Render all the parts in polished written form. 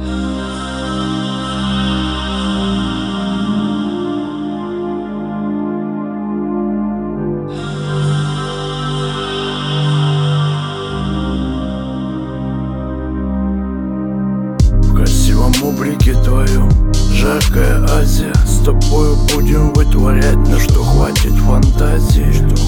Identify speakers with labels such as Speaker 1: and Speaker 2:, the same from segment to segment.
Speaker 1: В красивом облике твоем жаркая Азия. С тобою будем вытворять, на что хватит фантазии.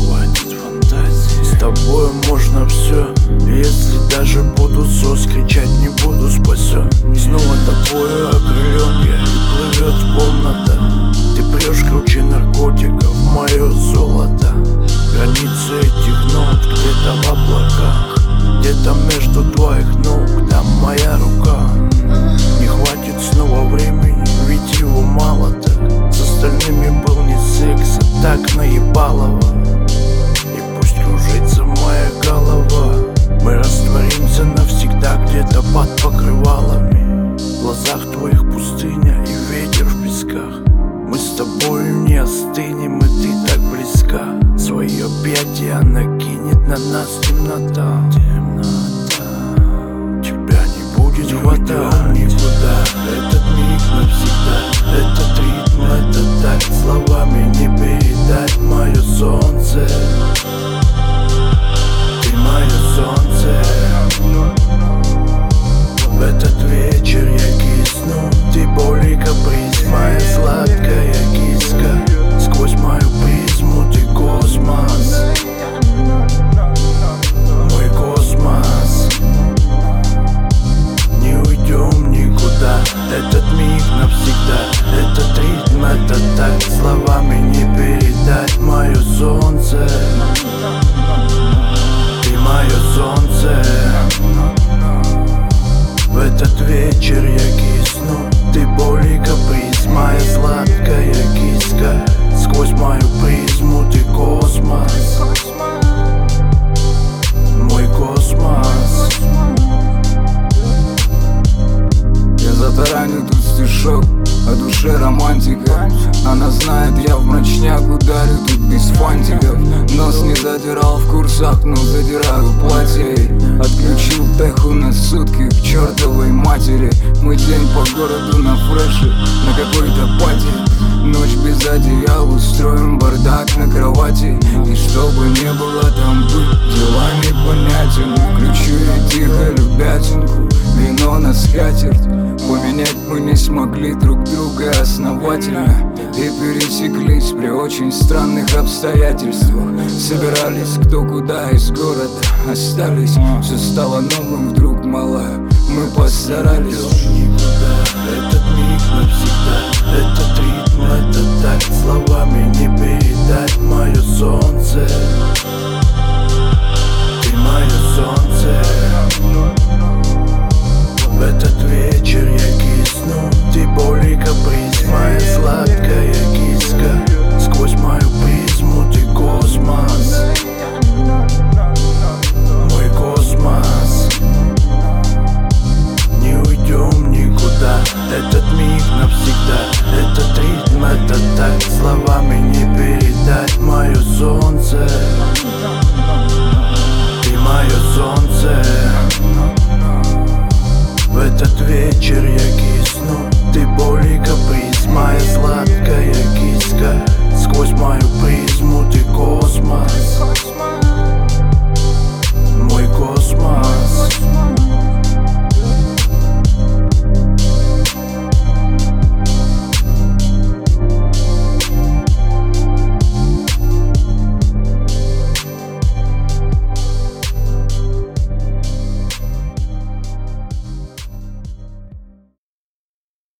Speaker 1: С тобою можно все, если даже буду сос, кричать не буду, спасен. Снова тобою окрылен я, и плывет комната. Ты прешь круче наркотиков, мое золото. Границы этих нот где-то в облаках, где-то между твоих ног, там моя рука. Не хватит снова времени, ведь его мало так. С остальными был не секс, а так наебалово. И пусть кружится моя голова, мы растворимся навсегда где-то под покрывалами. В глазах твоих пустыня и ветер в песках. Мы с тобою не остынем, и ты так близка. Свои объятия накинет на нас темнота. Тебя не будет хватать никуда. Этот миг навсегда, этот ритм, это так словами не передать. Мое солнце, ты мое солнце. В этот вечер я кисну, ты боль и каприз, моя сладкая киска. Сквозь мою призму ты космос, мой космос. Не уйдем никуда, этот миг навсегда, этот ритм, это так словами не передать. Мое солнце, ты мое солнце. В этот вечер я кисну, ты боль и каприз, моя сладкая киска. Сквозь мою призму ты космос, мой космос.
Speaker 2: Я затаранил тут стишок, о душе романтика. Она знает, я в мрачняк ударю тут без фантиков. Нос не задирал в курсах, но задираю платье. Отключил теху на сутки к чертовой матери. Мы день по городу на фреше, на какой-то пати. Ночь без одеял, устроим бардак на кровати. И чтобы не было там быть, дела непонятен. Включу я тихо любятинку, вино на скатерть. Поменять мы не смогли друг друга основательно. И пересеклись при очень странных обстоятельствах. Собирались кто куда из города, остались. Все стало новым вдруг, малая, мы постарались.
Speaker 1: Этот миг навсегда, этот ритм, это так словами не передать. Мое солнце, ты мое солнце. В этот вечер я кисну, ты боль и каприз, моя сладкая киска. Сквозь мою призму ты космос, мой космос. Не уйдем никуда, этот миг навсегда, этот ритм, это так словами не передать. Мое солнце, ты мое солнце. В этот вечер я кисну,